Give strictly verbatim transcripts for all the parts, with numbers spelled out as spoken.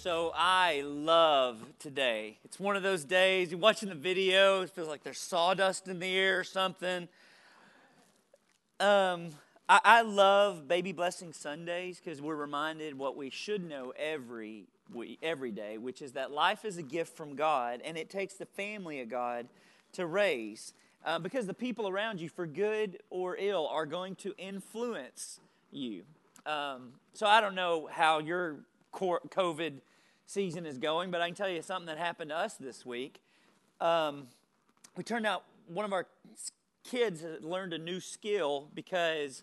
So I love today. It's one of those days, you're watching the video, it feels like there's sawdust in the air or something. Um, I, I love Baby Blessing Sundays because we're reminded what we should know every week, every day, which is that life is a gift from God, and it takes the family of God to raise. Uh, because the people around you, for good or ill, are going to influence you. Um, so I don't know how your COVID season is going, but I can tell you something that happened to us this week. Um, we turned out one of our kids had learned a new skill because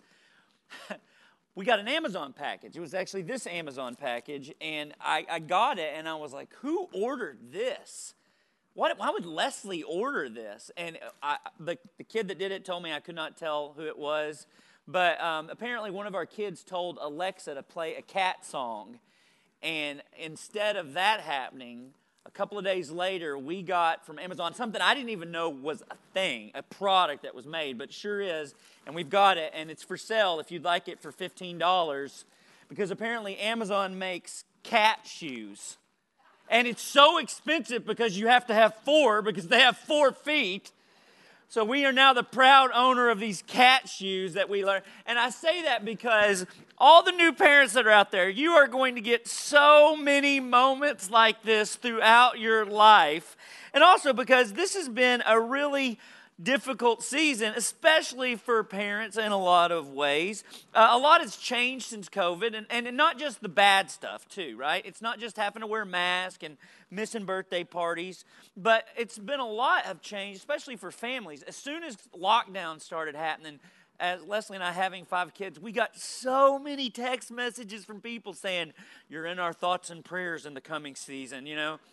we got an Amazon package. It was actually this Amazon package, and I, I got it, and I was like, who ordered this? Why, why would Leslie order this? And I, the, the kid that did it told me I could not tell who it was, but um, apparently one of our kids told Alexa to play a cat song. And instead of that happening, a couple of days later, we got from Amazon something I didn't even know was a thing, a product that was made, but it sure is. And we've got it, and it's for sale if you'd like it for fifteen dollars, because apparently Amazon makes cat shoes. And it's so expensive because you have to have four, because they have four feet. So we are now the proud owner of these cat shoes that we learn. And I say that because all the new parents that are out there, you are going to get so many moments like this throughout your life. And also because this has been a really difficult season, especially for parents in a lot of ways. Uh, a lot has changed since COVID, and, and not just the bad stuff too, right? It's not just having to wear masks and missing birthday parties, but it's been a lot of change, especially for families. As soon as lockdown started happening, as Leslie and I having five kids, we got so many text messages from people saying, you're in our thoughts and prayers in the coming season, you know?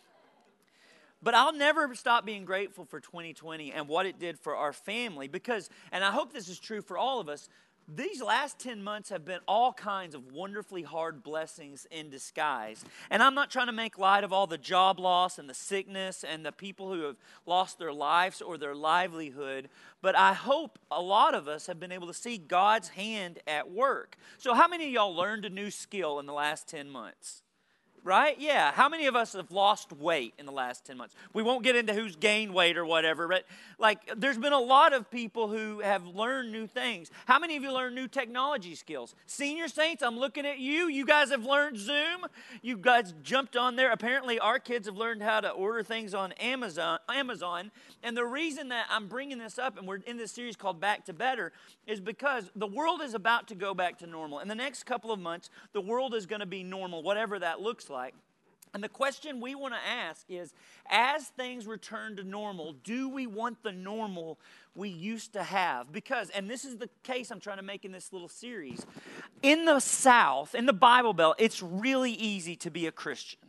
But I'll never stop being grateful for twenty twenty and what it did for our family because, and I hope this is true for all of us, these last ten months have been all kinds of wonderfully hard blessings in disguise. And I'm not trying to make light of all the job loss and the sickness and the people who have lost their lives or their livelihood, but I hope a lot of us have been able to see God's hand at work. So how many of y'all learned a new skill in the last ten months? Right? Yeah. How many of us have lost weight in the last ten months? We won't get into who's gained weight or whatever, but like there's been a lot of people who have learned new things. How many of you learned new technology skills? Senior saints, I'm looking at you. You guys have learned Zoom. You guys jumped on there. Apparently our kids have learned how to order things on Amazon. Amazon. And the reason that I'm bringing this up, and we're in this series called Back to Better, is because the world is about to go back to normal. In the next couple of months, the world is going to be normal, whatever that looks like. like. And the question we want to ask is, as things return to normal, do we want the normal we used to have? Because, and this is the case I'm trying to make in this little series, in the South, in the Bible Belt, it's really easy to be a Christian.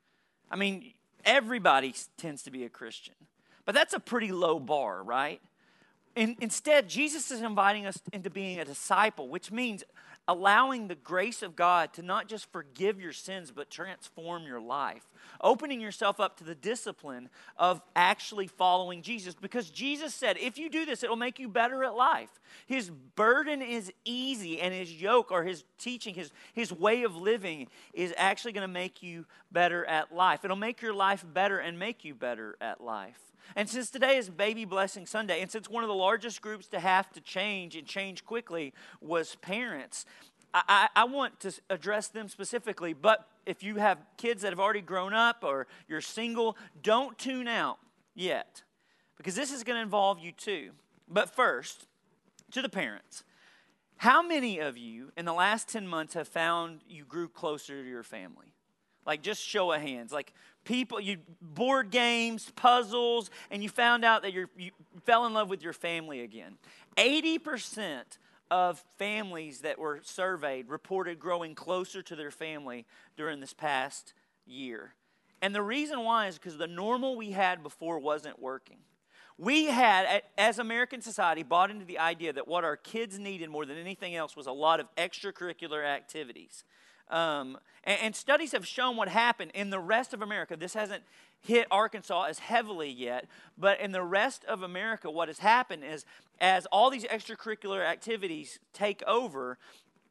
I mean, everybody tends to be a Christian. But that's a pretty low bar, right? In, instead, Jesus is inviting us into being a disciple, which means allowing the grace of God to not just forgive your sins, but transform your life. Opening yourself up to the discipline of actually following Jesus. Because Jesus said, if you do this, it'll make you better at life. His burden is easy, and his yoke, or his teaching, his, his way of living is actually going to make you better at life. It'll make your life better and make you better at life. And since today is Baby Blessing Sunday, and since one of the largest groups to have to change and change quickly was parents, I, I, I want to address them specifically. But if you have kids that have already grown up or you're single, don't tune out yet, because this is going to involve you too. But first, to the parents, how many of you in the last ten months have found you grew closer to your family? Like, just show of hands. Like, people, you board games, puzzles, and you found out that you're, you fell in love with your family again. eighty percent of families that were surveyed reported growing closer to their family during this past year. And the reason why is because the normal we had before wasn't working. We had, as American society, bought into the idea that what our kids needed more than anything else was a lot of extracurricular activities. Um, and, and studies have shown what happened in the rest of America. This hasn't hit Arkansas as heavily yet, but in the rest of America, what has happened is as all these extracurricular activities take over,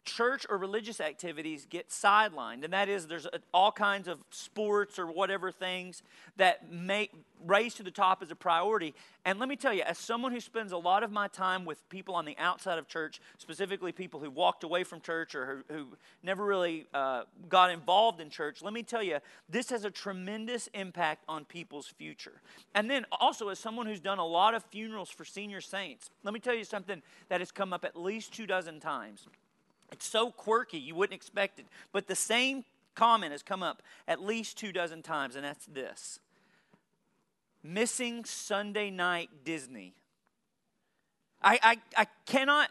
church or religious activities get sidelined, and that is there's all kinds of sports or whatever things that make raise to the top as a priority. And let me tell you, as someone who spends a lot of my time with people on the outside of church, specifically people who walked away from church or who, who never really uh, got involved in church, let me tell you, this has a tremendous impact on people's future. And then also, as someone who's done a lot of funerals for senior saints, let me tell you something that has come up at least two dozen times. It's so quirky, you wouldn't expect it. But the same comment has come up at least two dozen times, and that's this. Missing Sunday night Disney. I, I, I cannot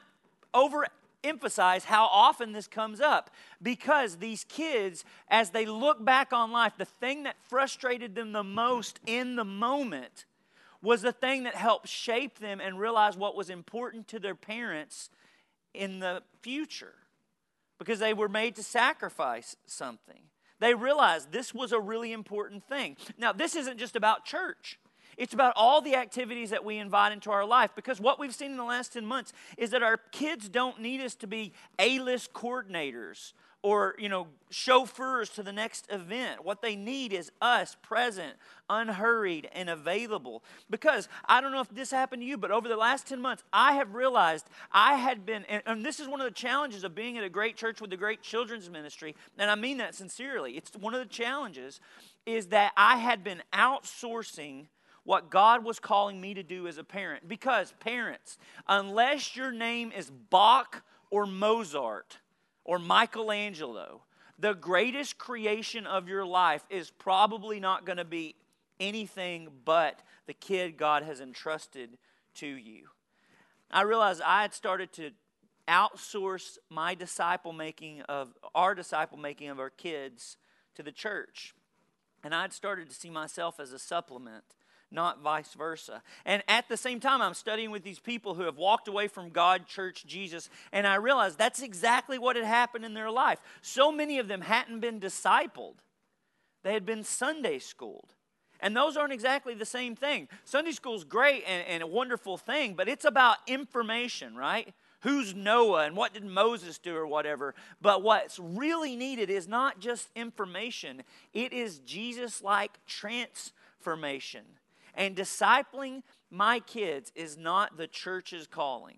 overemphasize how often this comes up, because these kids, as they look back on life, the thing that frustrated them the most in the moment was the thing that helped shape them and realize what was important to their parents in the future. Because they were made to sacrifice something. They realized this was a really important thing. Now, this isn't just about church. It's about all the activities that we invite into our life. Because what we've seen in the last ten months is that our kids don't need us to be A-list coordinators or, you know, chauffeurs to the next event. What they need is us present, unhurried, and available. Because I don't know if this happened to you, but over the last ten months, I have realized I had been, and, and this is one of the challenges of being at a great church with a great children's ministry, and I mean that sincerely. It's one of the challenges is that I had been outsourcing what God was calling me to do as a parent. Because parents, unless your name is Bach or Mozart, or Michelangelo, the greatest creation of your life is probably not going to be anything but the kid God has entrusted to you. I realized I had started to outsource my disciple making of our disciple making of our kids to the church. And I had started to see myself as a supplement, not vice versa. And at the same time, I'm studying with these people who have walked away from God, church, Jesus, and I realized that's exactly what had happened in their life. So many of them hadn't been discipled. They had been Sunday schooled. And those aren't exactly the same thing. Sunday school's great and, and a wonderful thing, but it's about information, right? Who's Noah and what did Moses do or whatever. But what's really needed is not just information. It is Jesus-like transformation. And discipling my kids is not the church's calling.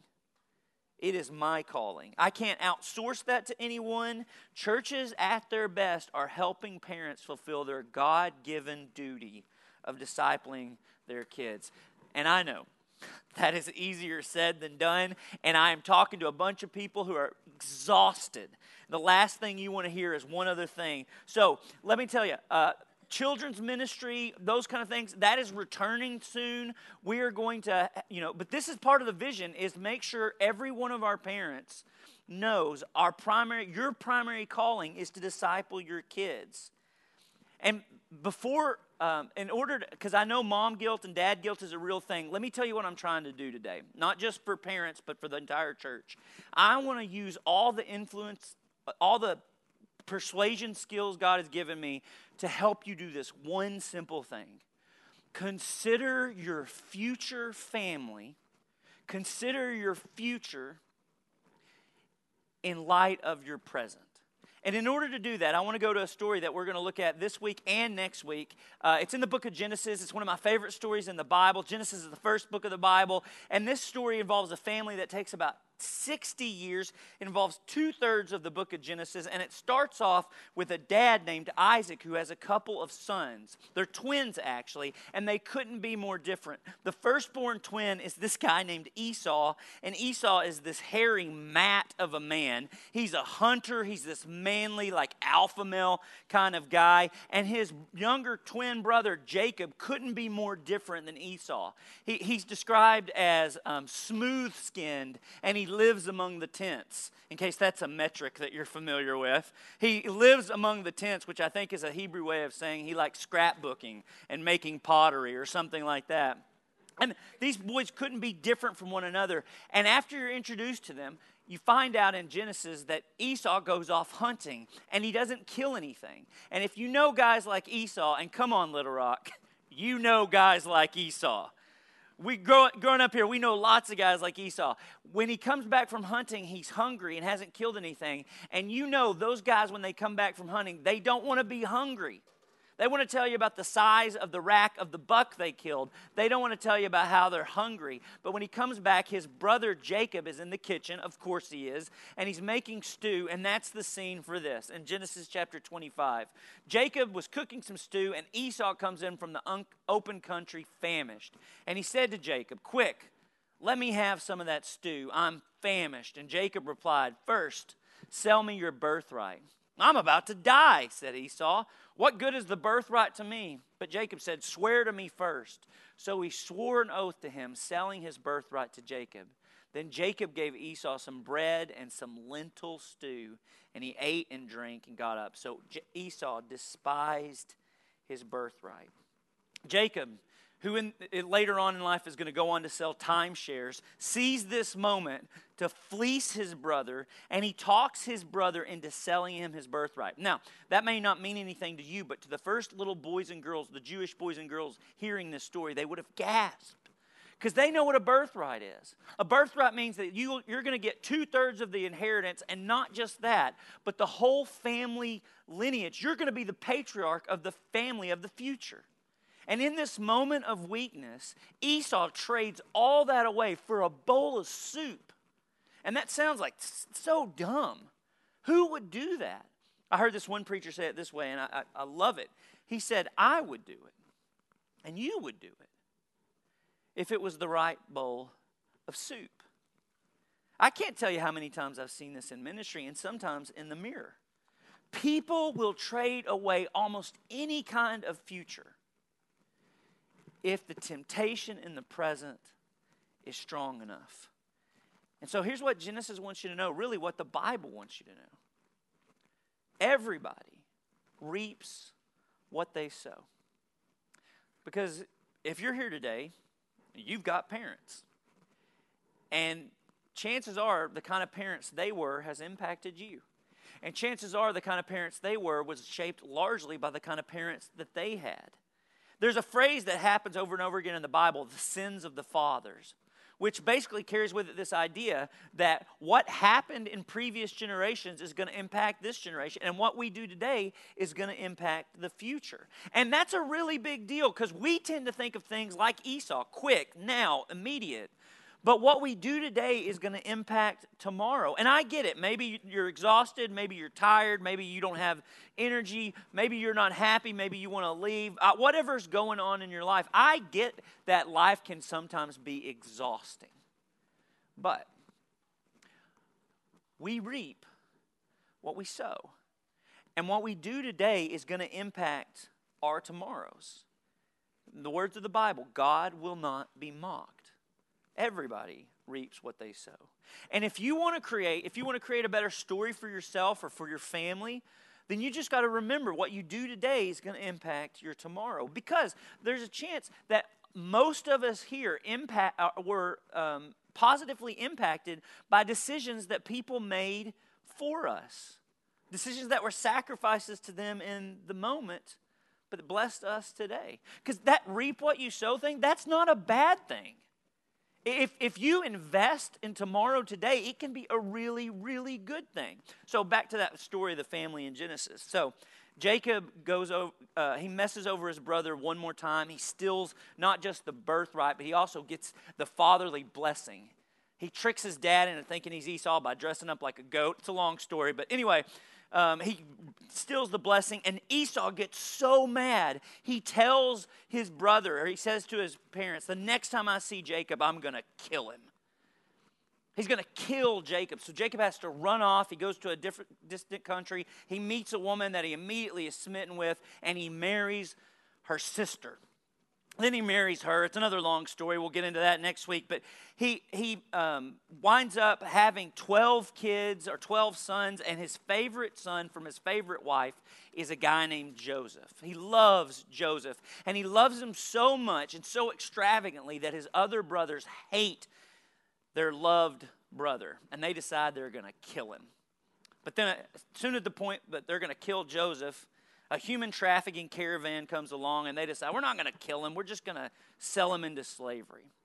It is my calling. I can't outsource that to anyone. Churches at their best are helping parents fulfill their God-given duty of discipling their kids. And I know that is easier said than done. And I am talking to a bunch of people who are exhausted. The last thing you want to hear is one other thing. So let me tell you, uh, children's ministry, those kind of things, that is returning soon. We are going to, you know, but this is part of the vision, is make sure every one of our parents knows our primary, your primary calling is to disciple your kids. And before, um, in order to, because I know mom guilt and dad guilt is a real thing, let me tell you what I'm trying to do today. Not just for parents, but for the entire church. I want to use all the influence, all the persuasion skills God has given me to help you do this one simple thing. Consider your future family, consider your future in light of your present. And in order to do that, I want to go to a story that we're going to look at this week and next week. Uh, it's in the book of Genesis. It's one of my favorite stories in the Bible. Genesis is the first book of the Bible. And this story involves a family that takes about sixty years. It involves two-thirds of the book of Genesis. And it starts off with a dad named Isaac who has a couple of sons. They're twins, actually, and they couldn't be more different. The firstborn twin is this guy named Esau. And Esau is this hairy mat of a man. He's a hunter. He's this manly, like alpha male kind of guy. And his younger twin brother, Jacob, couldn't be more different than Esau. He, he's described as um, smooth-skinned, and he lives among the tents, in case that's a metric that you're familiar with. He lives among the tents, which I think is a Hebrew way of saying he likes scrapbooking and making pottery or something like that. And these boys couldn't be different from one another. And after you're introduced to them, you find out in Genesis that Esau goes off hunting, and he doesn't kill anything. And if you know guys like Esau, and come on, Little Rock, you know guys like Esau. We grow, growing up here, we know lots of guys like Esau. When he comes back from hunting, he's hungry and hasn't killed anything. And you know those guys, when they come back from hunting, they don't want to be hungry. They want to tell you about the size of the rack of the buck they killed. They don't want to tell you about how they're hungry. But when he comes back, his brother Jacob is in the kitchen. Of course he is. And he's making stew. And that's the scene for this in Genesis chapter twenty-five. Jacob was cooking some stew, and Esau comes in from the un- open country famished. And he said to Jacob, "Quick, let me have some of that stew. I'm famished." And Jacob replied, "First, sell me your birthright." "I'm about to die," said Esau. "What good is the birthright to me?" But Jacob said, "Swear to me first." So he swore an oath to him, selling his birthright to Jacob. Then Jacob gave Esau some bread and some lentil stew, and he ate and drank and got up. So Esau despised his birthright. Jacob, who in, later on in life is going to go on to sell timeshares, sees this moment to fleece his brother, and he talks his brother into selling him his birthright. Now, that may not mean anything to you, but to the first little boys and girls, the Jewish boys and girls hearing this story, they would have gasped, because they know what a birthright is. A birthright means that you, you're going to get two-thirds of the inheritance, and not just that, but the whole family lineage. You're going to be the patriarch of the family of the future. And in this moment of weakness, Esau trades all that away for a bowl of soup. And that sounds like so dumb. Who would do that? I heard this one preacher say it this way, and I, I, I love it. He said, "I would do it, and you would do it, if it was the right bowl of soup." I can't tell you how many times I've seen this in ministry, and sometimes in the mirror. People will trade away almost any kind of future if the temptation in the present is strong enough. And so here's what Genesis wants you to know, really what the Bible wants you to know. Everybody reaps what they sow. Because if you're here today, you've got parents. And chances are the kind of parents they were has impacted you. And chances are the kind of parents they were was shaped largely by the kind of parents that they had. There's a phrase that happens over and over again in the Bible, the sins of the fathers, which basically carries with it this idea that what happened in previous generations is going to impact this generation, and what we do today is going to impact the future. And that's a really big deal, because we tend to think of things like Esau, quick, now, immediate. But what we do today is going to impact tomorrow. And I get it. Maybe you're exhausted. Maybe you're tired. Maybe you don't have energy. Maybe you're not happy. Maybe you want to leave. Uh, whatever's going on in your life, I get that life can sometimes be exhausting. But we reap what we sow. And what we do today is going to impact our tomorrows. In the words of the Bible, God will not be mocked. Everybody reaps what they sow. And if you want to create, if you want to create a better story for yourself or for your family, then you just got to remember what you do today is going to impact your tomorrow. Because there's a chance that most of us here impact, uh, were um, positively impacted by decisions that people made for us. Decisions that were sacrifices to them in the moment, but that blessed us today. Because that reap what you sow thing, that's not a bad thing. If, if you invest in tomorrow today, it can be a really, really good thing. So back to that story of the family in Genesis. So Jacob goes over, uh, he messes over his brother one more time. He steals not just the birthright, but he also gets the fatherly blessing. He tricks his dad into thinking he's Esau by dressing up like a goat. It's a long story, but anyway, um, he steals the blessing, and Esau gets so mad, he tells his brother, or he says to his parents, the next time I see Jacob, I'm going to kill him. He's going to kill Jacob. So Jacob has to run off. He goes to a different, distant country. He meets a woman that he immediately is smitten with, and he marries her sister. Then he marries her. It's another long story. We'll get into that next week. But he he um, winds up having twelve kids or twelve sons, and his favorite son from his favorite wife is a guy named Joseph. He loves Joseph, and he loves him so much and so extravagantly that his other brothers hate their loved brother, and they decide they're going to kill him. But then as soon as the point that they're going to kill Joseph, a human trafficking caravan comes along, and they decide, we're not going to kill him. We're just going to sell him into slavery.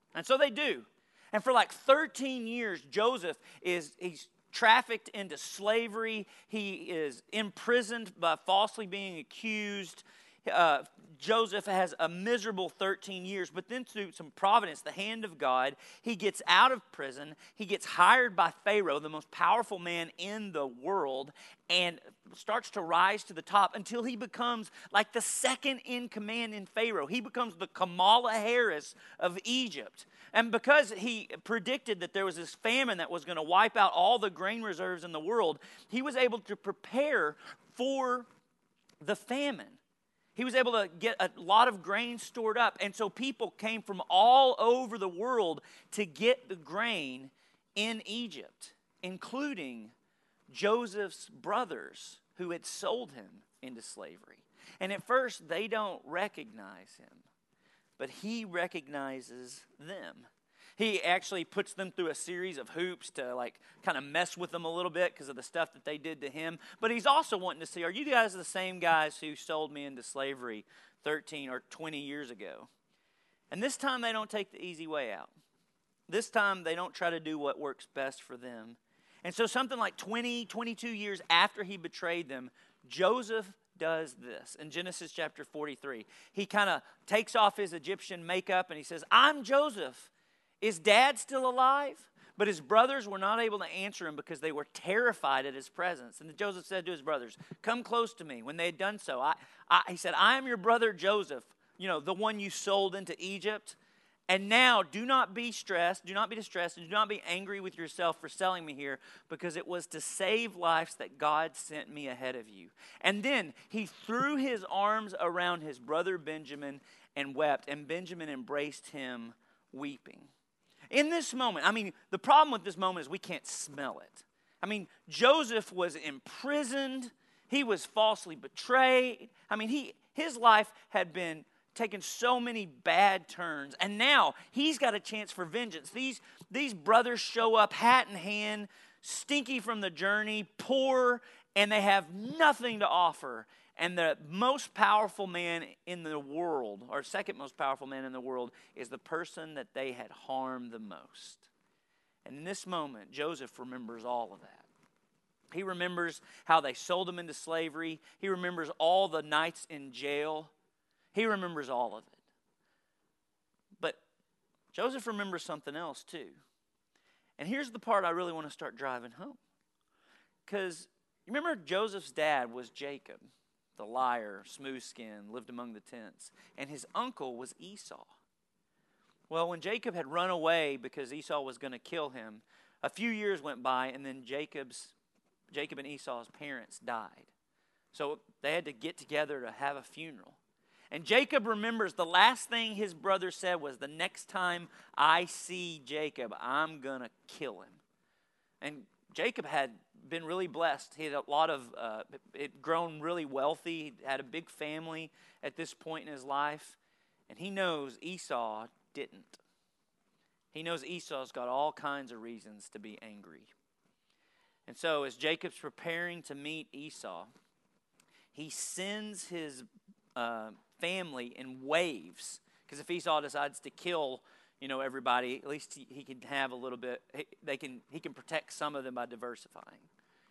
And so they do. And for like thirteen years, Joseph is he's trafficked into slavery. He is imprisoned by falsely being accused. Uh, Joseph has a miserable thirteen years, but then through some providence, the hand of God, he gets out of prison. He gets hired by Pharaoh, the most powerful man in the world, and starts to rise to the top until he becomes like the second in command in Pharaoh. He becomes the Kamala Harris of Egypt. And because he predicted that there was this famine that was going to wipe out all the grain reserves in the world, he was able to prepare for the famine. He was able to get a lot of grain stored up. And so people came from all over the world to get the grain in Egypt, including Joseph's brothers who had sold him into slavery. And at first, they don't recognize him, but he recognizes them. He actually puts them through a series of hoops to like kind of mess with them a little bit because of the stuff that they did to him. But he's also wanting to see, are you guys the same guys who sold me into slavery thirteen or twenty years ago? And this time they don't take the easy way out. This time they don't try to do what works best for them. And so something like twenty, twenty-two years after he betrayed them, Joseph does this. In Genesis chapter forty-three, he kind of takes off his Egyptian makeup and he says, I'm Joseph. Is Dad still alive? But his brothers were not able to answer him because they were terrified at his presence. And Joseph said to his brothers, come close to me. When they had done so, I, I, he said, I am your brother Joseph, you know, the one you sold into Egypt. And now do not be stressed, do not be distressed, and do not be angry with yourself for selling me here, because it was to save lives that God sent me ahead of you. And then he threw his arms around his brother Benjamin and wept, and Benjamin embraced him weeping. In this moment, I mean, the problem with this moment is we can't smell it. I mean, Joseph was imprisoned. He was falsely betrayed. I mean, he his life had been taken so many bad turns. And now he's got a chance for vengeance. These, these brothers show up hat in hand, stinky from the journey, poor, and they have nothing to offer. And the most powerful man in the world, or second most powerful man in the world, is the person that they had harmed the most. And in this moment, Joseph remembers all of that. He remembers how they sold him into slavery. He remembers all the nights in jail. He remembers all of it. But Joseph remembers something else too. And here's the part I really want to start driving home. Because you remember Joseph's dad was Jacob, the liar, smooth skin, lived among the tents. And his uncle was Esau. Well, when Jacob had run away because Esau was going to kill him, a few years went by, and then Jacob's, Jacob and Esau's parents died. So they had to get together to have a funeral. And Jacob remembers the last thing his brother said was, the next time I see Jacob, I'm going to kill him. And Jacob had been really blessed. He had a lot of, uh, it grown really wealthy. He had a big family at this point in his life. And he knows Esau didn't. He knows Esau's got all kinds of reasons to be angry. And so as Jacob's preparing to meet Esau, he sends his uh, family in waves. Because if Esau decides to kill, you know, everybody, at least he, he can have a little bit, he, they can, he can protect some of them by diversifying.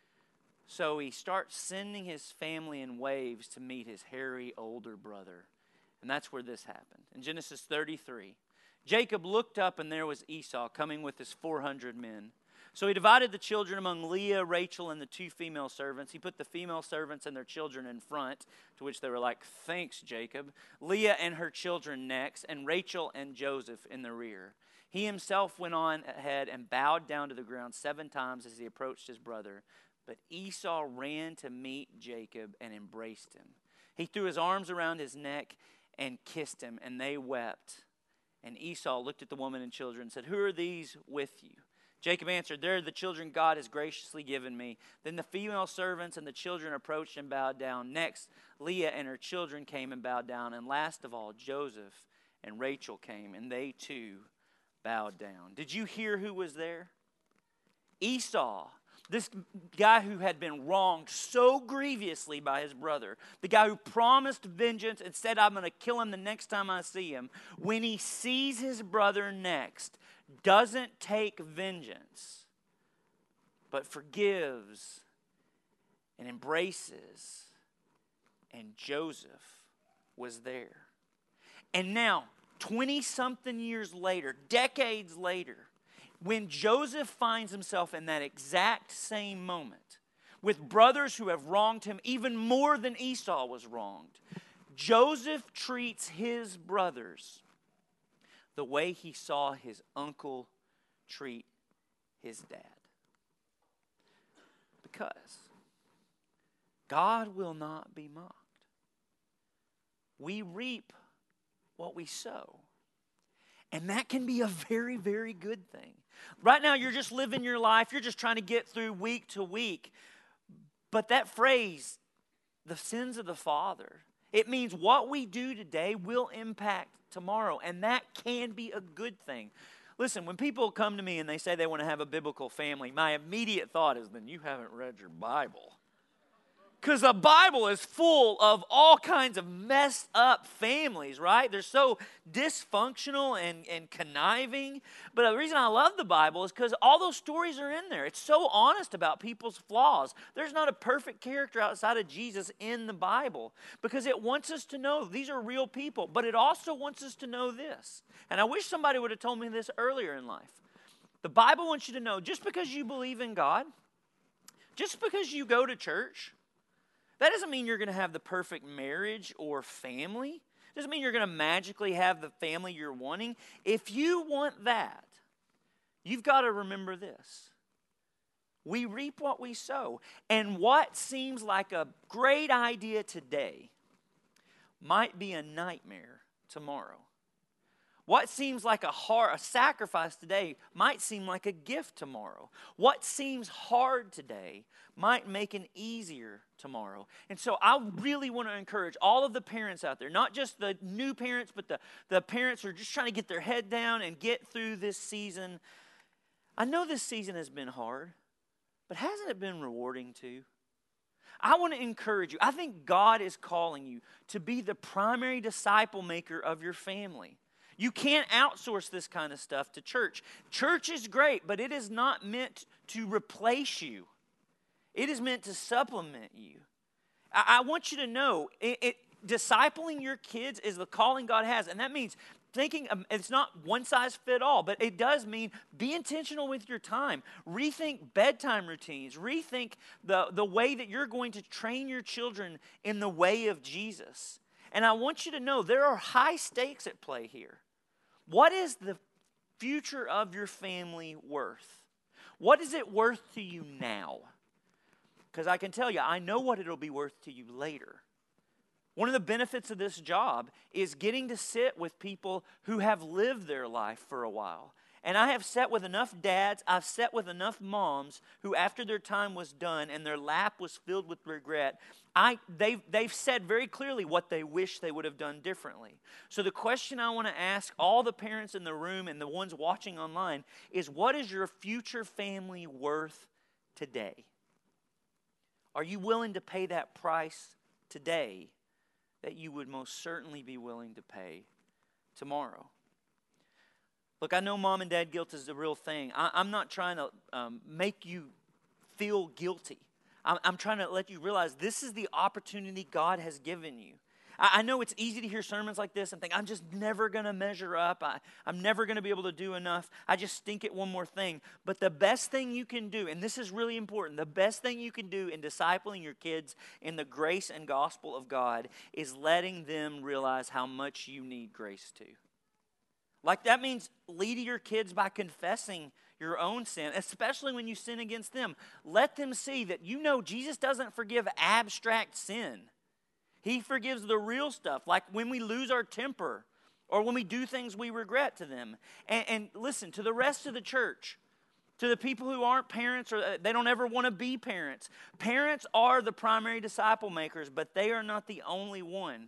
So he starts sending his family in waves to meet his hairy older brother. And that's where this happened. In Genesis thirty-three, Jacob looked up and there was Esau coming with his four hundred men. So he divided the children among Leah, Rachel, and the two female servants. He put the female servants and their children in front, to which they were like, thanks, Jacob. Leah and her children next, and Rachel and Joseph in the rear. He himself went on ahead and bowed down to the ground seven times as he approached his brother. But Esau ran to meet Jacob and embraced him. He threw his arms around his neck and kissed him, and they wept. And Esau looked at the woman and children and said, who are these with you? Jacob answered, they're the children God has graciously given me. Then the female servants and the children approached and bowed down. Next, Leah and her children came and bowed down. And last of all, Joseph and Rachel came, and they too bowed down. Did you hear who was there? Esau, This guy who had been wronged so grievously by his brother, the guy who promised vengeance and said, I'm going to kill him the next time I see him, when he sees his brother next, doesn't take vengeance, but forgives and embraces. And Joseph was there. And now, twenty-something years later, decades later, when Joseph finds himself in that exact same moment, with brothers who have wronged him even more than Esau was wronged, Joseph treats his brothers the way he saw his uncle treat his dad. Because God will not be mocked. We reap what we sow. And that can be a very, very good thing. Right now, you're just living your life. You're just trying to get through week to week. But that phrase, the sins of the father, it means what we do today will impact tomorrow. And that can be a good thing. Listen, when people come to me and they say they want to have a biblical family, my immediate thought is, then you haven't read your Bible. Because the Bible is full of all kinds of messed up families, right? They're so dysfunctional and, and conniving. But the reason I love the Bible is because all those stories are in there. It's so honest about people's flaws. There's not a perfect character outside of Jesus in the Bible because it wants us to know these are real people. But it also wants us to know this. And I wish somebody would have told me this earlier in life. The Bible wants you to know just because you believe in God, just because you go to church, that doesn't mean you're going to have the perfect marriage or family. It doesn't mean you're going to magically have the family you're wanting. If you want that, you've got to remember this. We reap what we sow. And what seems like a great idea today might be a nightmare tomorrow. What seems like a hard, a sacrifice today might seem like a gift tomorrow. What seems hard today might make it easier tomorrow. And so I really want to encourage all of the parents out there, not just the new parents, but the, the parents who are just trying to get their head down and get through this season. I know this season has been hard, but hasn't it been rewarding too? I want to encourage you. I think God is calling you to be the primary disciple maker of your family. You can't outsource this kind of stuff to church. Church is great, but it is not meant to replace you. It is meant to supplement you. I, I want you to know, it, it, discipling your kids is the calling God has. And that means thinking, um, it's not one size fit all, but it does mean be intentional with your time. Rethink bedtime routines. Rethink the, the way that you're going to train your children in the way of Jesus. And I want you to know there are high stakes at play here. What is the future of your family worth? What is it worth to you now? Because I can tell you, I know what it'll be worth to you later. One of the benefits of this job is getting to sit with people who have lived their life for a while. And I have sat with enough dads, I've sat with enough moms who after their time was done and their lap was filled with regret, I, they've, they've said very clearly what they wish they would have done differently. So the question I want to ask all the parents in the room and the ones watching online is, what is your future family worth today? Are you willing to pay that price today that you would most certainly be willing to pay tomorrow? Look, I know mom and dad guilt is the real thing. I, I'm not trying to um, make you feel guilty. I'm, I'm trying to let you realize this is the opportunity God has given you. I, I know it's easy to hear sermons like this and think, I'm just never going to measure up. I, I'm never going to be able to do enough. I just stink at one more thing. But the best thing you can do, and this is really important, the best thing you can do in discipling your kids in the grace and gospel of God is letting them realize how much you need grace too. Like that means leading your kids by confessing your own sin, especially when you sin against them. Let them see that you know Jesus doesn't forgive abstract sin. He forgives the real stuff, like when we lose our temper or when we do things we regret to them. And, and listen, to the rest of the church, to the people who aren't parents or they don't ever want to be parents, parents are the primary disciple makers, but they are not the only one.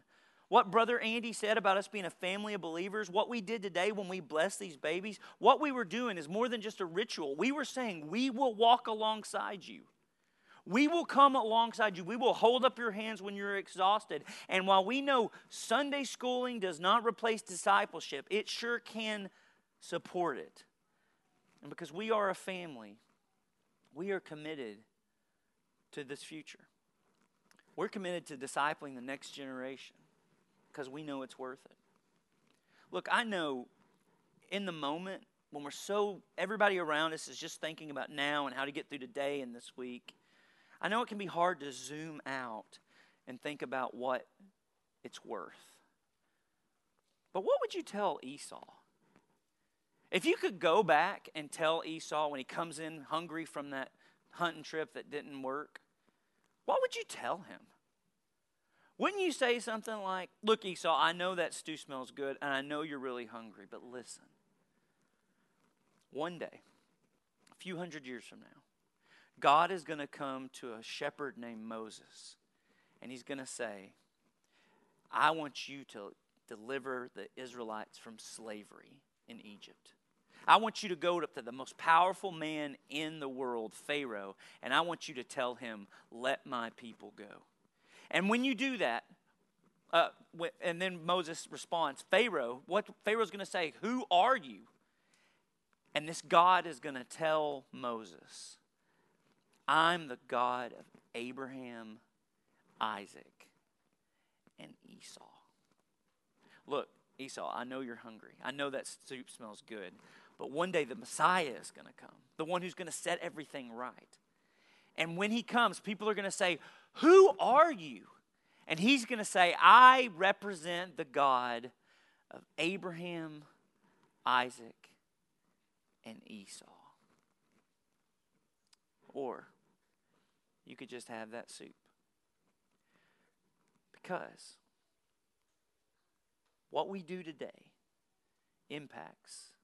What Brother Andy said about us being a family of believers, what we did today when we blessed these babies, what we were doing is more than just a ritual. We were saying, we will walk alongside you. We will come alongside you. We will hold up your hands when you're exhausted. And while we know Sunday schooling does not replace discipleship, it sure can support it. And because we are a family, we are committed to this future. We're committed to discipling the next generation because we know it's worth it. Look, I know in the moment when we're so, everybody around us is just thinking about now and how to get through today and this week, I know it can be hard to zoom out and think about what it's worth. But what would you tell Esau? If you could go back and tell Esau when he comes in hungry from that hunting trip that didn't work, what would you tell him? Wouldn't you say something like, look, Esau, I know that stew smells good, and I know you're really hungry, but listen. One day, a few hundred years from now, God is going to come to a shepherd named Moses, and he's going to say, I want you to deliver the Israelites from slavery in Egypt. I want you to go up to the most powerful man in the world, Pharaoh, and I want you to tell him, let my people go. And when you do that, uh, and then Moses responds, Pharaoh, what Pharaoh's going to say, who are you? And this God is going to tell Moses, I'm the God of Abraham, Isaac, and Esau. Look, Esau, I know you're hungry. I know that soup smells good. But one day the Messiah is going to come, the one who's going to set everything right. And when he comes, people are going to say, who are you? And he's going to say, I represent the God of Abraham, Isaac, and Esau. Or you could just have that soup. Because what we do today impacts